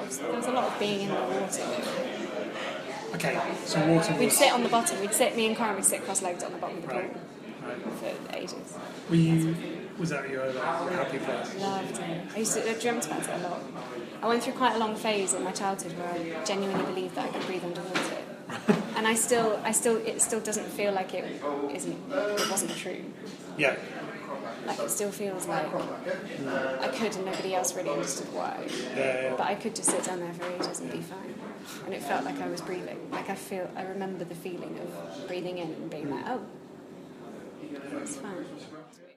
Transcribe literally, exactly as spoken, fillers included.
of there was a lot of being in the water. Okay, so water was... We'd sit on the bottom. We'd sit. Me and Corin would sit cross-legged on the bottom of the pool Right, right. for ages. Were you... Was that your like, happy place? Loved it. I used to I dreamt about it a lot. I went through quite a long phase in my childhood where I genuinely believed that I could breathe underwater. And I still, I still, it still doesn't feel like it isn't, it wasn't true. Yeah. Like it still feels like I could and nobody else really understood why. Yeah, yeah. But I could just sit down there for ages and be fine. And it felt like I was breathing. Like I feel, I remember the feeling of breathing in and being like, oh, it's fine.